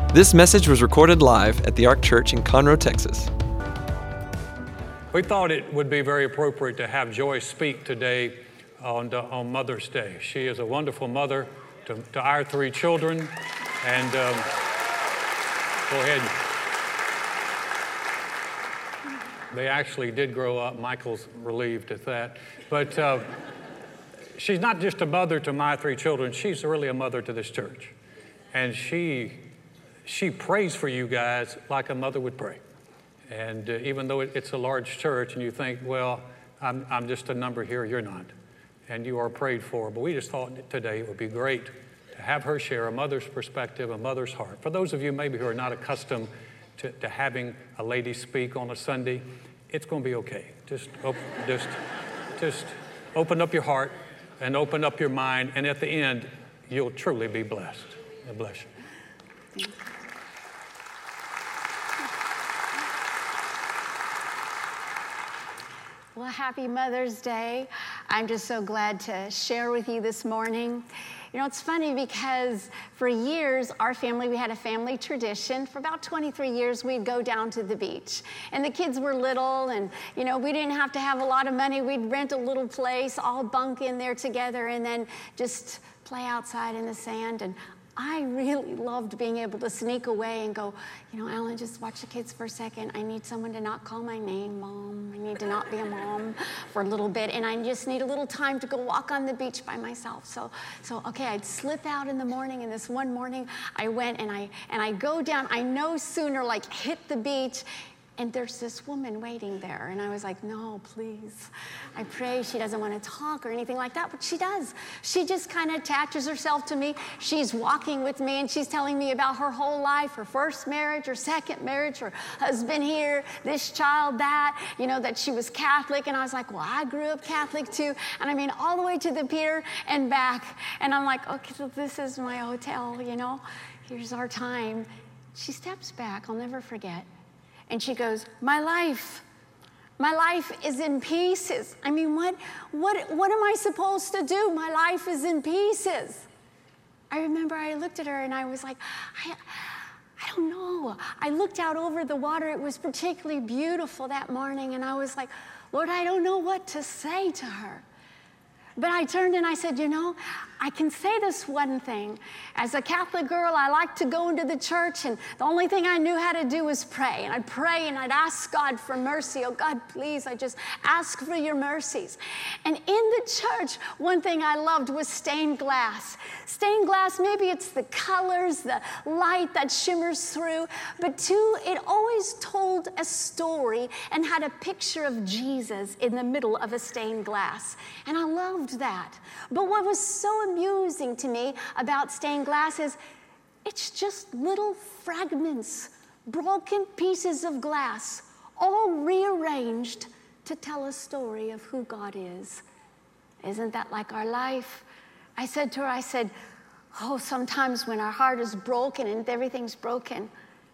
This message was recorded live at the Ark Church in Conroe, Texas. We thought it would be very appropriate to have Joy speak today on Mother's Day. She is a wonderful mother to our three children. And go ahead. They actually did grow up. Michael's relieved at that. But she's not just a mother to my three children. She's really a mother to this church. And she prays for you guys like a mother would pray. And even though it's a large church and you think, well, I'm just a number here, you're not. And you are prayed for. But we just thought today it would be great to have her share a mother's perspective, a mother's heart. For those of you maybe who are not accustomed to having a lady speak on a Sunday, it's going to be okay. Just open up your heart and open up your mind. And at the end, you'll truly be blessed. God bless you. Well, happy Mother's Day. I'm just so glad to share with you this morning. You know, it's funny because for years, our family, we had a family tradition. For about 23 years, we'd go down to the beach. And the kids were little and, you know, we didn't have to have a lot of money. We'd rent a little place, all bunk in there together and then just play outside in the sand. And I really loved being able to sneak away and go, you know, Alan, just watch the kids for a second. I need someone to not call my name, Mom. I need to not be a mom for a little bit. And I just need a little time to go walk on the beach by myself. So okay, I'd slip out in the morning. And this one morning I went and I go down. I no sooner like hit the beach and there's this woman waiting there. And I was like, no, please. I pray she doesn't want to talk or anything like that, but she does. She just kind of attaches herself to me. She's walking with me and she's telling me about her whole life, her first marriage, her second marriage, her husband here, this child, that, you know, that she was Catholic. And I was like, well, I grew up Catholic too. And I mean, all the way to the pier and back. And I'm like, okay, so this is my hotel, you know, here's our time. She steps back, I'll never forget. And she goes, my life is in pieces. I mean, what am I supposed to do? My life is in pieces. I remember I looked at her and I was like, I don't know. I looked out over the water. It was particularly beautiful that morning. And I was like, Lord, I don't know what to say to her. But I turned and I said, you know, I can say this one thing. As a Catholic girl, I like to go into the church, and the only thing I knew how to do was pray. And I'd pray and I'd ask God for mercy. Oh, God, please, I just ask for your mercies. And in the church, one thing I loved was stained glass. Stained glass, maybe it's the colors, the light that shimmers through, but two, it always told a story and had a picture of Jesus in the middle of a stained glass. And I loved that. But what was so amusing to me about stained glass is it's just little fragments, broken pieces of glass, all rearranged to tell a story of who God is. Isn't that like our life? I said to her, oh, sometimes when our heart is broken and everything's broken,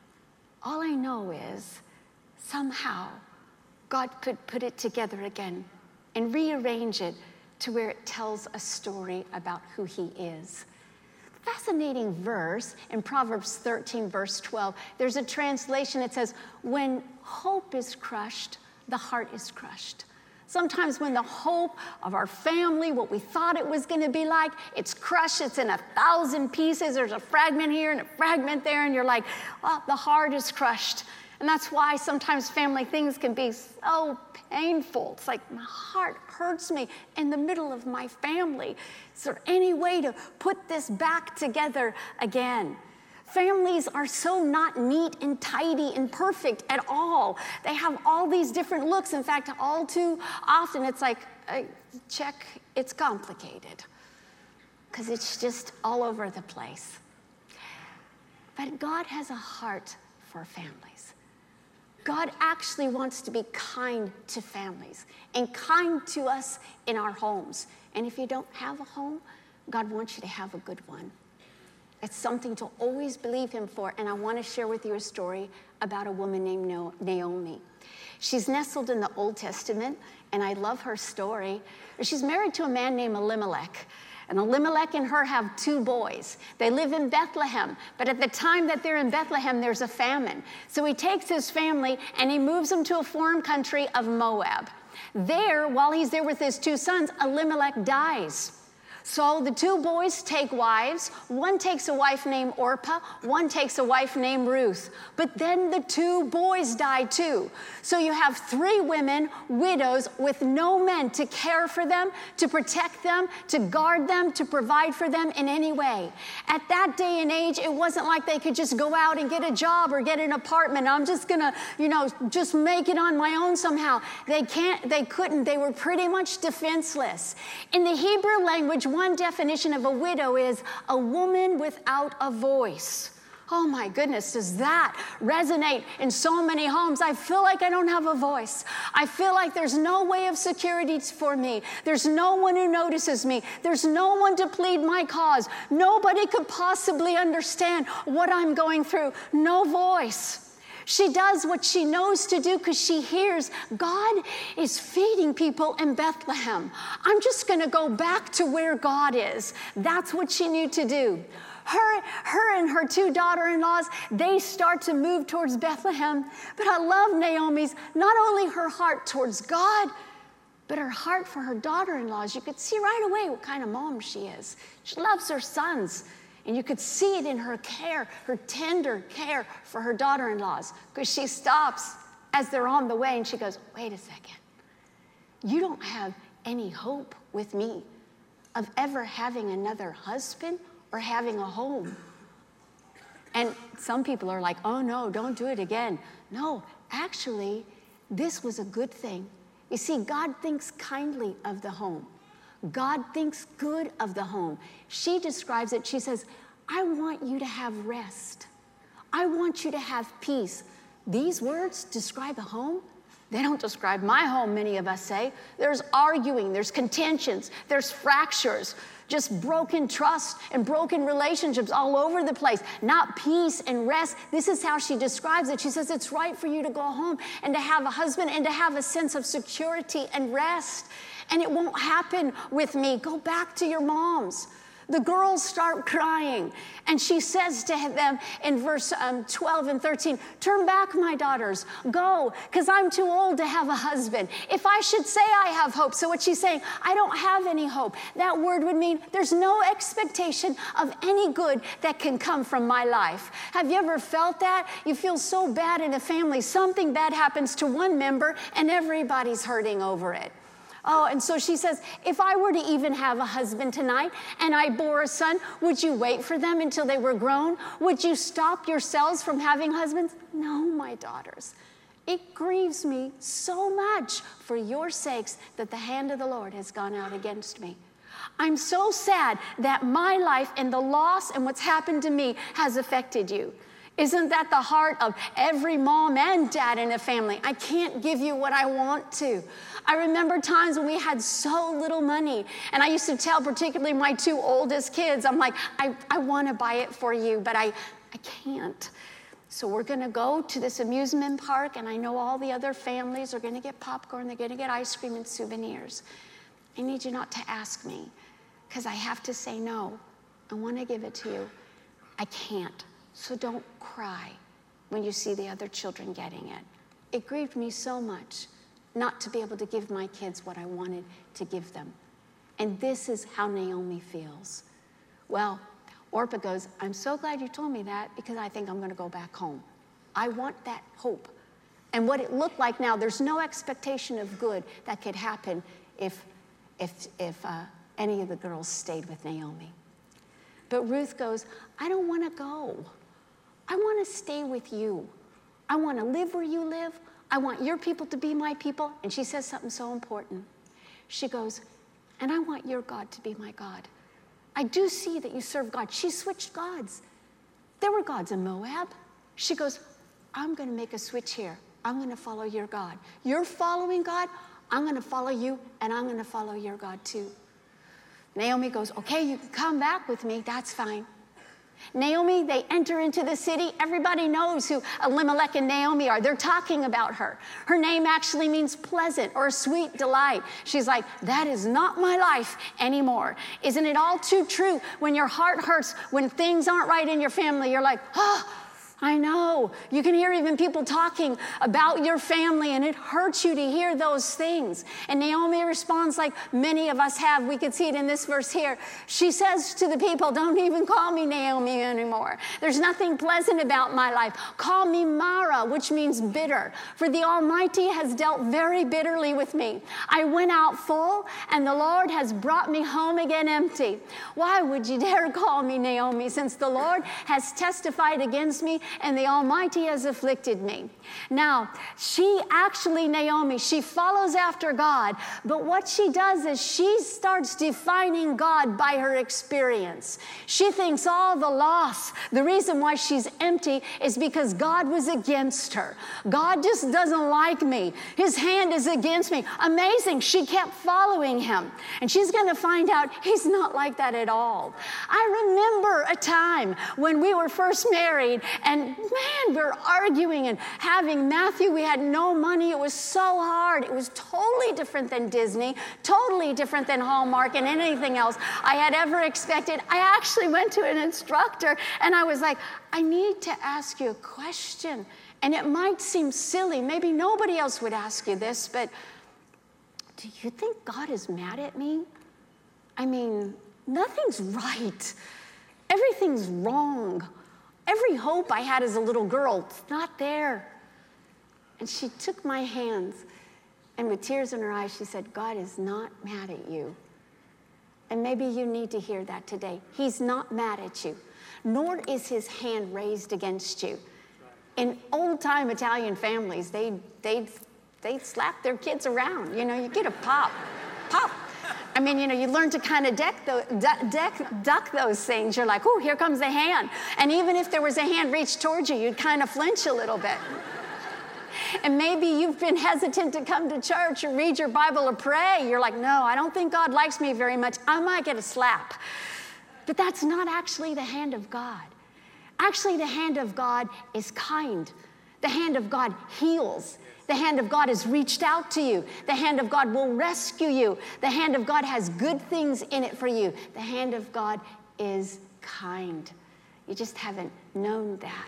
all I know is somehow God could put it together again and rearrange it to where it tells a story about who he is. Fascinating verse in Proverbs 13, verse 12. There's a translation that says, when hope is crushed, the heart is crushed. Sometimes when the hope of our family, what we thought it was going to be like, it's crushed, it's in 1,000 pieces. There's a fragment here and a fragment there, and you're like, well, the heart is crushed. And that's why sometimes family things can be so painful. It's like my heart hurts me in the middle of my family. Is there any way to put this back together again? Families are so not neat and tidy and perfect at all. They have all these different looks. In fact, all too often it's like, check, it's complicated. Because it's just all over the place. But God has a heart for families. God actually wants to be kind to families and kind to us in our homes. And if you don't have a home, God wants you to have a good one. It's something to always believe him for. And I want to share with you a story about a woman named Naomi. She's nestled in the Old Testament, and I love her story. She's married to a man named Elimelech. And Elimelech and her have 2 boys. They live in Bethlehem, but at the time that they're in Bethlehem, there's a famine. So he takes his family and he moves them to a foreign country of Moab. There, while he's there with his 2 sons, Elimelech dies. So the 2 boys take wives. One takes a wife named Orpah. One takes a wife named Ruth. But then the 2 boys die too. So you have 3 women, widows, with no men to care for them, to protect them, to guard them, to provide for them in any way. At that day and age, it wasn't like they could just go out and get a job or get an apartment. I'm just gonna, just make it on my own somehow. They couldn't. They were pretty much defenseless. In the Hebrew language, one definition of a widow is a woman without a voice. Oh my goodness, does that resonate in so many homes? I feel like I don't have a voice. I feel like there's no way of security for me. There's no one who notices me. There's no one to plead my cause. Nobody could possibly understand what I'm going through. No voice. She does what she knows to do because she hears God is feeding people in Bethlehem. I'm just going to go back to where God is. That's what she knew to do. Her and her 2 daughter-in-laws, they start to move towards Bethlehem. But I love Naomi's, not only her heart towards God, but her heart for her daughter-in-laws. You could see right away what kind of mom she is. She loves her sons. And you could see it in her care, her tender care for her daughter-in-laws, because she stops as they're on the way and she goes, wait a second. You don't have any hope with me of ever having another husband or having a home. And some people are like, oh no, don't do it again. No, actually, this was a good thing. You see, God thinks kindly of the home. God thinks good of the home. She describes it, she says, I want you to have rest. I want you to have peace. These words describe a home. They don't describe my home, many of us say. There's arguing, there's contentions, there's fractures, just broken trust and broken relationships all over the place. Not peace and rest. This is how she describes it. She says it's right for you to go home and to have a husband and to have a sense of security and rest. And it won't happen with me. Go back to your moms. The girls start crying. And she says to them in verse 12 and 13, turn back, my daughters. Go, because I'm too old to have a husband. If I should say I have hope. So what she's saying, I don't have any hope. That word would mean there's no expectation of any good that can come from my life. Have you ever felt that? You feel so bad in a family. Something bad happens to one member and everybody's hurting over it. Oh, and so she says, if I were to even have a husband tonight and I bore a son, would you wait for them until they were grown? Would you stop yourselves from having husbands? No, my daughters. It grieves me so much for your sakes that the hand of the Lord has gone out against me. I'm so sad that my life and the loss and what's happened to me has affected you. Isn't that the heart of every mom and dad in a family? I can't give you what I want to. I remember times when we had so little money, and I used to tell particularly my 2 oldest kids, I'm like, I want to buy it for you, but I can't. So we're going to go to this amusement park, and I know all the other families are going to get popcorn, they're going to get ice cream and souvenirs. I need you not to ask me, because I have to say no. I want to give it to you. I can't. So don't cry when you see the other children getting it. It grieved me so much not to be able to give my kids what I wanted to give them. And this is how Naomi feels. Well, Orpah goes, I'm so glad you told me that because I think I'm going to go back home. I want that hope. And what it looked like now, there's no expectation of good that could happen if any of the girls stayed with Naomi. But Ruth goes, I don't want to go. I want to stay with you. I want to live where you live. I want your people to be my people. And she says something so important. She goes, and I want your God to be my God. I do see that you serve God. She switched gods. There were gods in Moab. She goes, I'm going to make a switch here. I'm going to follow your God. You're following God. I'm going to follow you, and I'm going to follow your God too. Naomi goes, okay, you can come back with me. That's fine. Naomi, they enter into the city. Everybody knows who Elimelech and Naomi are. They're talking about her. Her name actually means pleasant or sweet delight. She's like, that is not my life anymore. Isn't it all too true? When your heart hurts, when things aren't right in your family, you're like, oh, I know. You can hear even people talking about your family, and it hurts you to hear those things. And Naomi responds like many of us have. We could see it in this verse here. She says to the people, don't even call me Naomi anymore. There's nothing pleasant about my life. Call me Mara, which means bitter. For the Almighty has dealt very bitterly with me. I went out full, and the Lord has brought me home again empty. Why would you dare call me Naomi, since the Lord has testified against me and the Almighty has afflicted me? Now, Naomi, she follows after God, but what she does is she starts defining God by her experience. She thinks all the loss, the reason why she's empty is because God was against her. God just doesn't like me. His hand is against me. Amazing, she kept following him. And she's going to find out he's not like that at all. I remember a time when we were first married, and man, we were arguing and having Matthew. We had no money. It was so hard. It was totally different than Disney, totally different than Hallmark and anything else I had ever expected. I actually went to an instructor and I was like, I need to ask you a question. And it might seem silly. Maybe nobody else would ask you this, but do you think God is mad at me? I mean, nothing's right. Everything's wrong. Every hope I had as a little girl, it's not there. And she took my hands, and with tears in her eyes, she said, God is not mad at you. And maybe you need to hear that today. He's not mad at you, nor is his hand raised against you. In old-time Italian families, they'd slap their kids around. You know, you get a pop. I mean, you know, you learn to kind of duck those things. You're like, oh, here comes the hand. And even if there was a hand reached towards you, you'd kind of flinch a little bit. And maybe you've been hesitant to come to church or read your Bible or pray. You're like, no, I don't think God likes me very much. I might get a slap. But that's not actually the hand of God. Actually, the hand of God is kind. The hand of God heals. The hand of God has reached out to you. The hand of God will rescue you. The hand of God has good things in it for you. The hand of God is kind. You just haven't known that.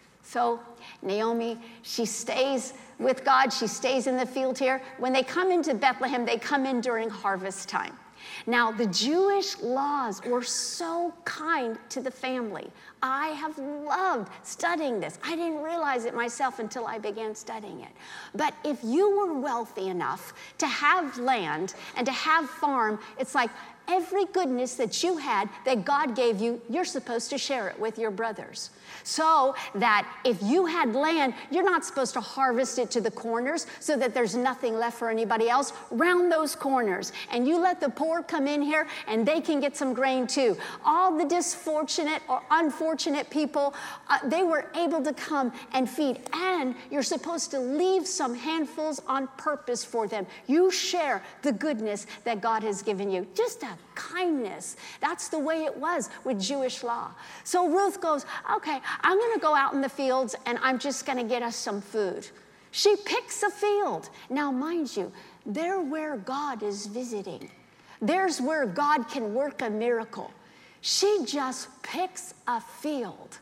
So Naomi, she stays with God. She stays in the field here. When they come into Bethlehem, they come in during harvest time. Now, the Jewish laws were so kind to the family. I have loved studying this. I didn't realize it myself until I began studying it. But if you were wealthy enough to have land and to have farm, it's like every goodness that you had that God gave you, you're supposed to share it with your brothers. So that if you had land, you're not supposed to harvest it to the corners so that there's nothing left for anybody else. Round those corners. And you let the poor come in here and they can get some grain too. All the disfortunate or unfortunate people, they were able to come and feed. And you're supposed to leave some handfuls on purpose for them. You share the goodness that God has given you. Just a kindness. That's the way it was with Jewish law. So Ruth goes, okay, I'm going to go out in the fields and I'm just going to get us some food. She picks a field. Now, mind you, they're where God is visiting. There's where God can work a miracle. She just picks a field.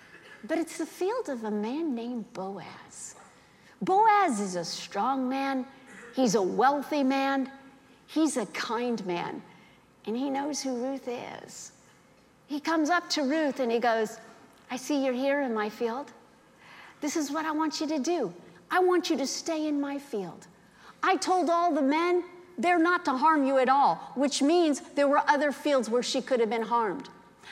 But it's the field of a man named Boaz. Boaz is a strong man. He's a wealthy man. He's a kind man. And he knows who Ruth is. He comes up to Ruth and he goes, I see you're here in my field. This is what I want you to do. I want you to stay in my field. I told all the men they're not to harm you at all, which means there were other fields where she could have been harmed.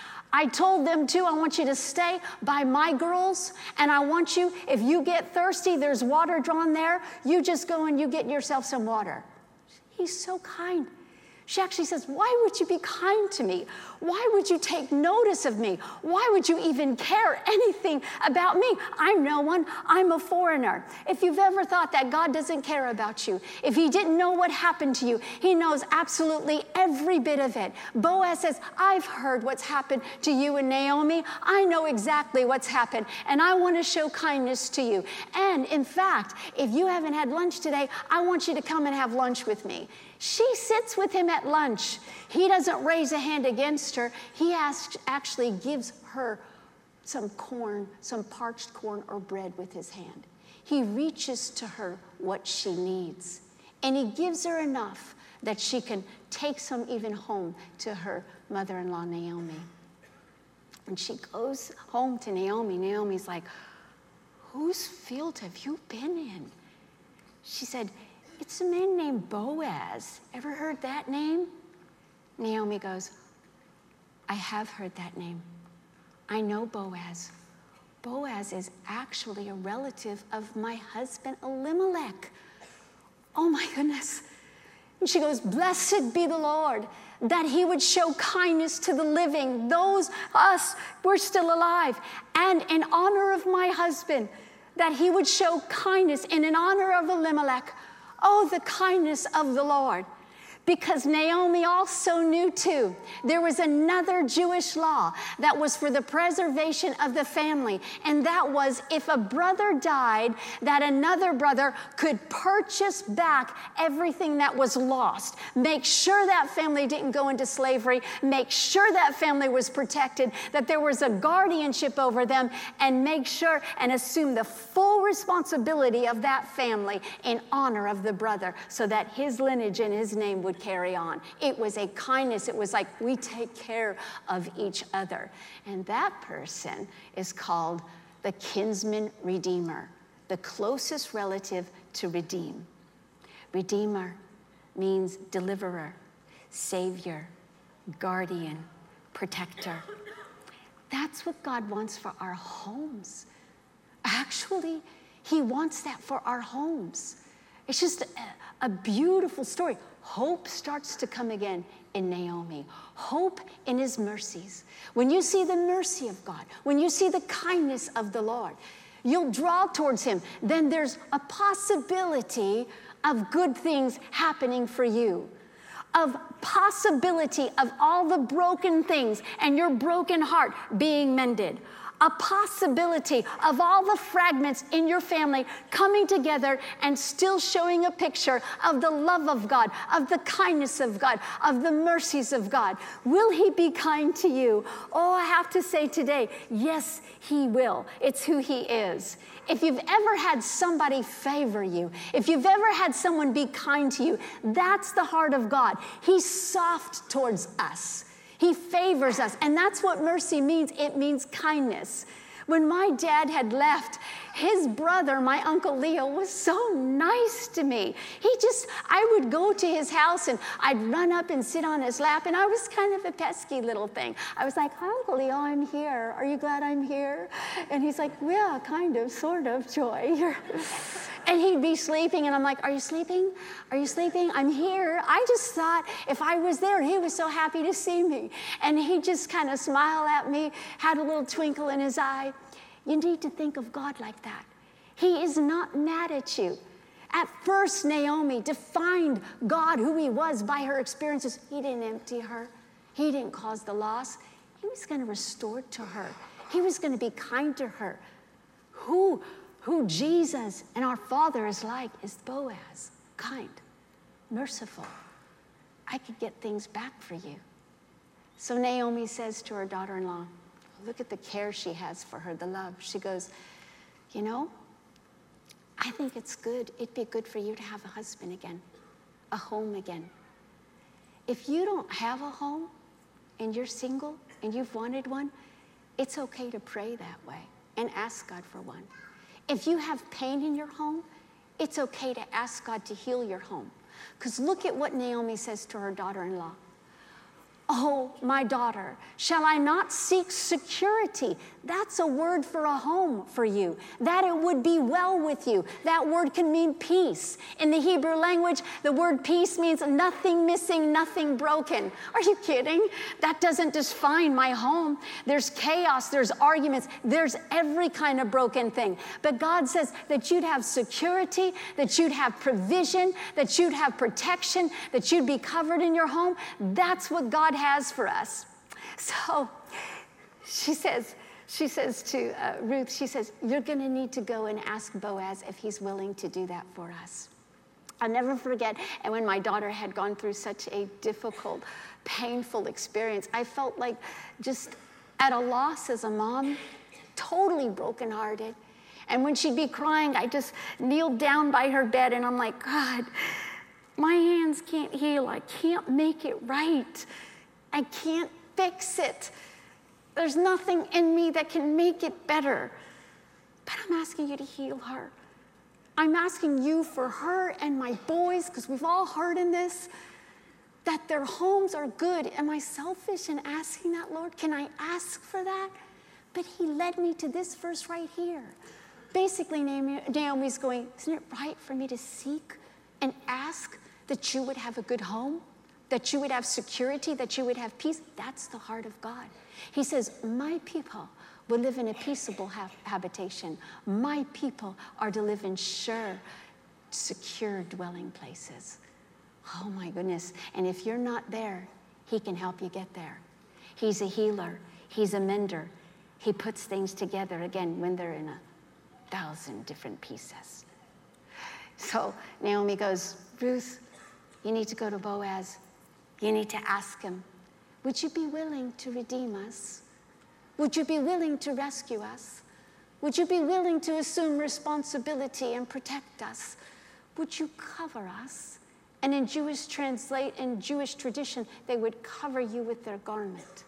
I told them too, I want you to stay by my girls, and I want you, if you get thirsty, there's water drawn there, you just go and you get yourself some water. He's so kind. She actually says, why would you be kind to me? Why would you take notice of me? Why would you even care anything about me? I'm no one. I'm a foreigner. If you've ever thought that God doesn't care about you, if he didn't know what happened to you, he knows absolutely every bit of it. Boaz says, I've heard what's happened to you and Naomi. I know exactly what's happened, and I want to show kindness to you. And in fact, if you haven't had lunch today, I want you to come and have lunch with me. She sits with him at lunch. He doesn't raise a hand against her. He actually gives her some corn, some parched corn or bread with his hand. He reaches to her what she needs. And he gives her enough that she can take some even home to her mother-in-law, Naomi. When she goes home to Naomi, Naomi's like, whose field have you been in? She said, it's a man named Boaz. Ever heard that name? Naomi goes, I have heard that name. I know Boaz. Boaz is actually a relative of my husband Elimelech. Oh my goodness. And she goes, blessed be the Lord, that he would show kindness to the living, those us, we're still alive, and in honor of my husband, that he would show kindness, and in honor of Elimelech. Oh, the kindness of the Lord. Because Naomi also knew too, there was another Jewish law that was for the preservation of the family. And that was if a brother died, that another brother could purchase back everything that was lost. Make sure that family didn't go into slavery. Make sure that family was protected, that there was a guardianship over them, and make sure and assume the full responsibility of that family in honor of the brother, so that his lineage and his name would carry on. It was a kindness. It was like we take care of each other. And that person is called the kinsman redeemer, the closest relative to redeem. Redeemer means deliverer, savior, guardian, protector. That's what God wants for our homes. Actually, he wants that for our homes. It's just a beautiful story. Hope starts to come again in Naomi. Hope in his mercies. When you see the mercy of God, when you see the kindness of the Lord, you'll draw towards him. Then there's a possibility of good things happening for you. Of possibility of all the broken things and your broken heart being mended. A possibility of all the fragments in your family coming together and still showing a picture of the love of God, of the kindness of God, of the mercies of God. Will he be kind to you? Oh, I have to say today, yes, he will. It's who he is. If you've ever had somebody favor you, if you've ever had someone be kind to you, that's the heart of God. He's soft towards us. He favors us, and that's what mercy means. It means kindness. When my dad had left, his brother, my Uncle Leo, was so nice to me. I would go to his house and I'd run up and sit on his lap, and I was kind of a pesky little thing. I was like, hi, Uncle Leo, I'm here. Are you glad I'm here? And he's like, yeah, kind of, sort of, Joy. And he'd be sleeping, and I'm like, are you sleeping? Are you sleeping? I'm here. I just thought if I was there, he was so happy to see me. And he'd just kind of smile at me, had a little twinkle in his eye. You need to think of God like that. He is not mad at you. At first, Naomi defined God, who he was, by her experiences. He didn't empty her. He didn't cause the loss. He was going to restore to her. He was going to be kind to her. Who Jesus and our Father is like is Boaz, kind, merciful. I could get things back for you. So Naomi says to her daughter-in-law, look at the care she has for her, the love. She goes, you know, I think it'd be good for you to have a husband again, a home again. If you don't have a home and you're single and you've wanted one, it's okay to pray that way and ask God for one. If you have pain in your home, it's okay to ask God to heal your home. Because look at what Naomi says to her daughter-in-law. Oh, my daughter, shall I not seek security? That's a word for a home for you, that it would be well with you. That word can mean peace. In the Hebrew language, the word peace means nothing missing, nothing broken. Are you kidding? That doesn't define my home. There's chaos, there's arguments, there's every kind of broken thing. But God says that you'd have security, that you'd have provision, that you'd have protection, that you'd be covered in your home. That's what God has for us. So she says to Ruth, she says, you're going to need to go and ask Boaz if he's willing to do that for us. I'll never forget, and when my daughter had gone through such a difficult, painful experience, I felt like just at a loss as a mom, totally brokenhearted. And when she'd be crying, I just kneeled down by her bed, and I'm like, God, my hands can't heal. I can't make it right. I can't fix it. There's nothing in me that can make it better. But I'm asking you to heal her. I'm asking you for her and my boys, because we've all heard in this, that their homes are good. Am I selfish in asking that, Lord? Can I ask for that? But he led me to this verse right here. Basically, Naomi's going, isn't it right for me to seek and ask that you would have a good home, that you would have security, that you would have peace? That's the heart of God. He says, my people will live in a peaceable habitation. My people are to live in sure, secure dwelling places. Oh my goodness. And if you're not there, he can help you get there. He's a healer. He's a mender. He puts things together, again, when they're in 1,000 different pieces. So Naomi goes, Ruth, you need to go to Boaz. You need to ask him, would you be willing to redeem us? Would you be willing to rescue us? Would you be willing to assume responsibility and protect us? Would you cover us? And in Jewish tradition, they would cover you with their garment.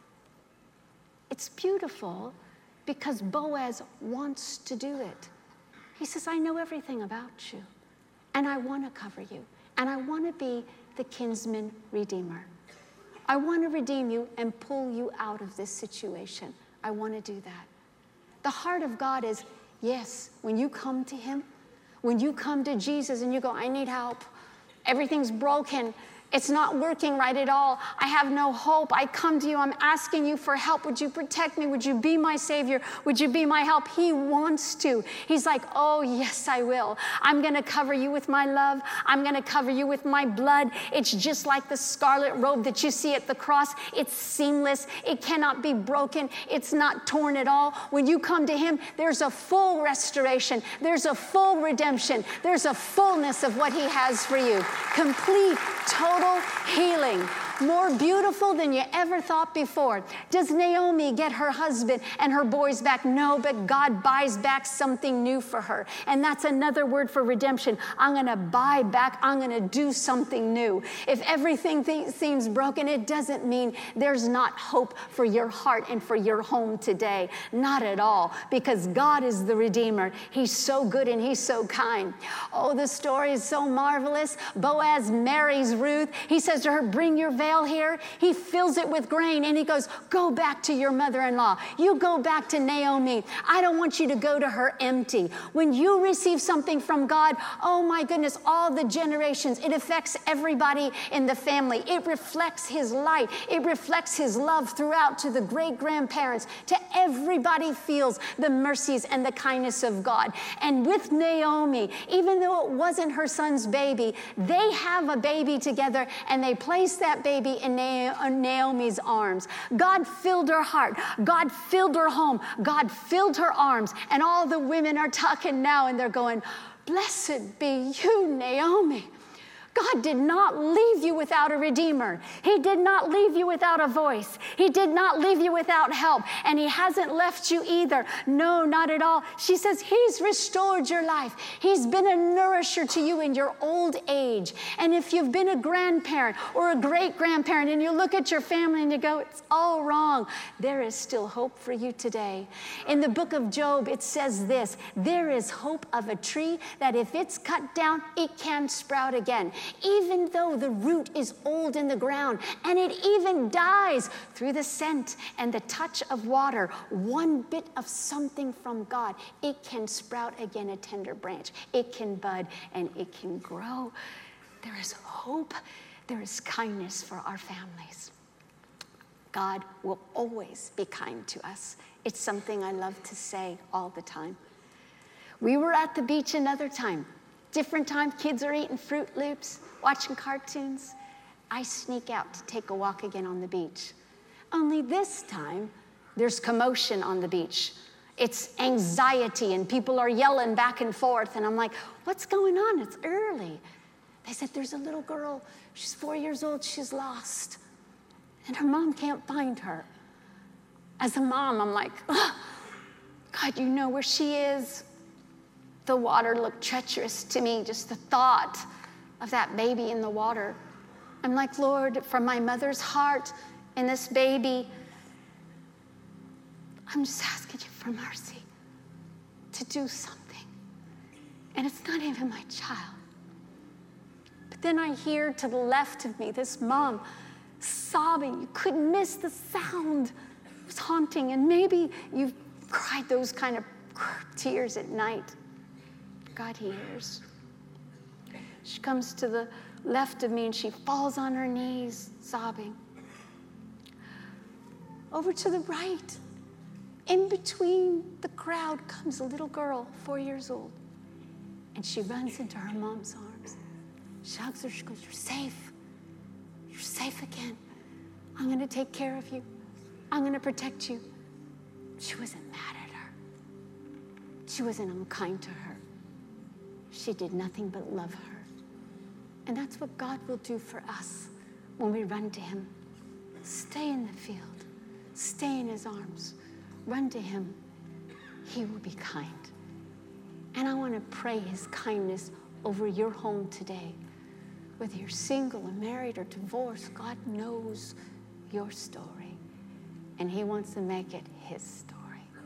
It's beautiful because Boaz wants to do it. He says, I know everything about you, and I want to cover you, and I want to be the kinsman redeemer. I want to redeem you and pull you out of this situation. I want to do that. The heart of God is, yes, when you come to him, when you come to Jesus and you go, I need help. Everything's broken. It's not working right at all. I have no hope. I come to you. I'm asking you for help. Would you protect me? Would you be my Savior? Would you be my help? He wants to. He's like, oh, yes, I will. I'm going to cover you with my love. I'm going to cover you with my blood. It's just like the scarlet robe that you see at the cross. It's seamless. It cannot be broken. It's not torn at all. When you come to him, there's a full restoration. There's a full redemption. There's a fullness of what he has for you. Complete, total healing, more beautiful than you ever thought before. Does Naomi get her husband and her boys back? No, but God buys back something new for her. And that's another word for redemption. I'm going to buy back. I'm going to do something new. If everything seems broken, it doesn't mean there's not hope for your heart and for your home today. Not at all, because God is the Redeemer. He's so good and he's so kind. Oh, the story is so marvelous. Boaz marries Ruth. He says to her, bring your veil here. He fills it with grain and he goes, go back to your mother-in-law. You go back to Naomi. I don't want you to go to her empty. When you receive something from God, oh my goodness, all the generations, it affects everybody in the family. It reflects his light. It reflects his love throughout to the great-grandparents, to everybody feels the mercies and the kindness of God. And with Naomi, even though it wasn't her son's baby, they have a baby together and they place that baby in Naomi's arms. God filled her heart. God filled her home. God filled her arms. And all the women are talking now and they're going, blessed be you, Naomi. God did not leave you without a redeemer. He did not leave you without a voice. He did not leave you without help. And he hasn't left you either. No, not at all. She says, he's restored your life. He's been a nourisher to you in your old age. And if you've been a grandparent or a great-grandparent and you look at your family and you go, it's all wrong, there is still hope for you today. In the book of Job, it says this, there is hope of a tree that if it's cut down, it can sprout again. even though the root is old in the ground and it even dies through the scent and the touch of water, one bit of something from God, it can sprout again a tender branch. It can bud and it can grow. There is hope. There is kindness for our families. God will always be kind to us. It's something I love to say all the time. We were at the beach another time. Different time, kids are eating Fruit Loops, watching cartoons. I sneak out to take a walk again on the beach. Only this time, there's commotion on the beach. It's anxiety and people are yelling back and forth. And I'm like, what's going on? It's early. They said, there's a little girl. She's 4 years old. She's lost. And her mom can't find her. As a mom, I'm like, oh, God, you know where she is. The water looked treacherous to me, just the thought of that baby in the water. I'm like, Lord, from my mother's heart and this baby, I'm just asking you for mercy to do something. And it's not even my child. But then I hear to the left of me this mom sobbing. You couldn't miss the sound. It was haunting. And maybe you've cried those kind of tears at night. God hears. She comes to the left of me and she falls on her knees, sobbing. Over to the right, in between the crowd, comes a little girl, 4 years old. And she runs into her mom's arms. She hugs her, she goes, you're safe. You're safe again. I'm gonna take care of you. I'm gonna protect you. She wasn't mad at her. She wasn't unkind to her. She did nothing but love her. And that's what God will do for us when we run to him. Stay in the field. Stay in his arms. Run to him. He will be kind. And I want to pray his kindness over your home today. Whether you're single or married or divorced, God knows your story. And he wants to make it his story.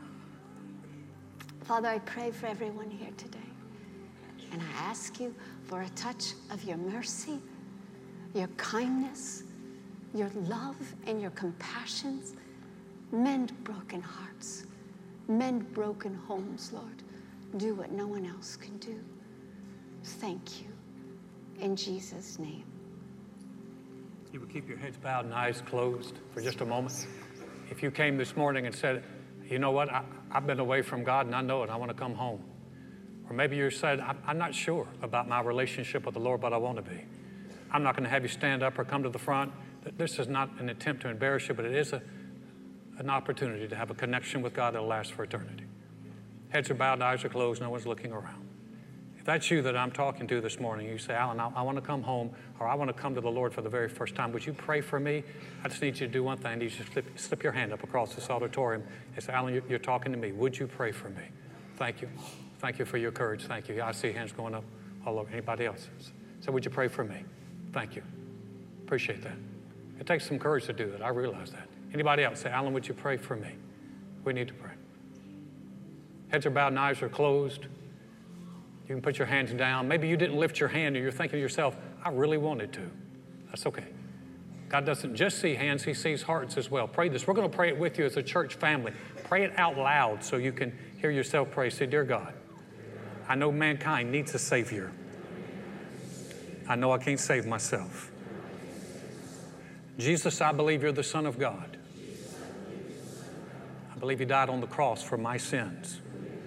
Father, I pray for everyone here today. And I ask you for a touch of your mercy, your kindness, your love, and your compassions. Mend broken hearts. Mend broken homes, Lord. Do what no one else can do. Thank you. In Jesus' name. You would keep your heads bowed and eyes closed for just a moment. If you came this morning and said, you know what, I've been away from God and I know it, I want to come home. Or maybe you said, I'm not sure about my relationship with the Lord, but I want to be. I'm not going to have you stand up or come to the front. This is not an attempt to embarrass you, but it is an opportunity to have a connection with God that will last for eternity. Heads are bowed, eyes are closed, no one's looking around. If that's you that I'm talking to this morning, you say, Alan, I want to come home, or I want to come to the Lord for the very first time. Would you pray for me? I just need you to do one thing. I need you to slip your hand up across this auditorium and say, Alan, you're talking to me. Would you pray for me? Thank you. Thank you for your courage. Thank you. I see hands going up all over. Anybody else? So would you pray for me? Thank you. Appreciate that. It takes some courage to do that. I realize that. Anybody else? Say, Alan, would you pray for me? We need to pray. Heads are bowed and eyes are closed. You can put your hands down. Maybe you didn't lift your hand and you're thinking to yourself, I really wanted to. That's okay. God doesn't just see hands, he sees hearts as well. Pray this. We're going to pray it with you as a church family. Pray it out loud so you can hear yourself pray. Say, dear God, I know mankind needs a Savior. I know I can't save myself. Jesus, I believe you're the Son of God. I believe you died on the cross for my sins.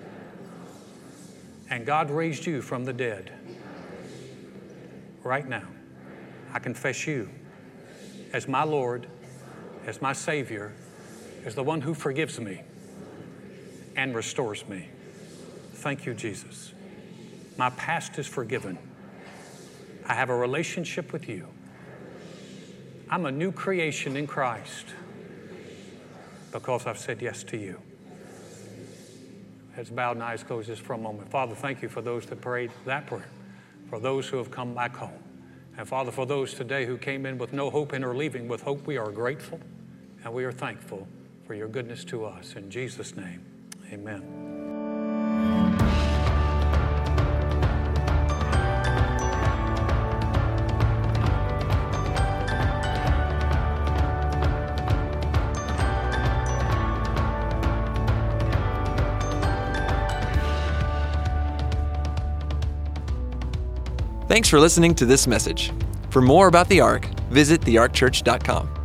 And God raised you from the dead. Right now, I confess you as my Lord, as my Savior, as the one who forgives me and restores me. Thank you, Jesus. My past is forgiven. I have a relationship with you. I'm a new creation in Christ because I've said yes to you. Heads bowed and eyes closed just for a moment. Father, thank you for those that prayed that prayer, for those who have come back home. And Father, for those today who came in with no hope and are leaving with hope, we are grateful and we are thankful for your goodness to us. In Jesus' name, amen. Thanks for listening to this message. For more about the Ark, visit thearkchurch.com.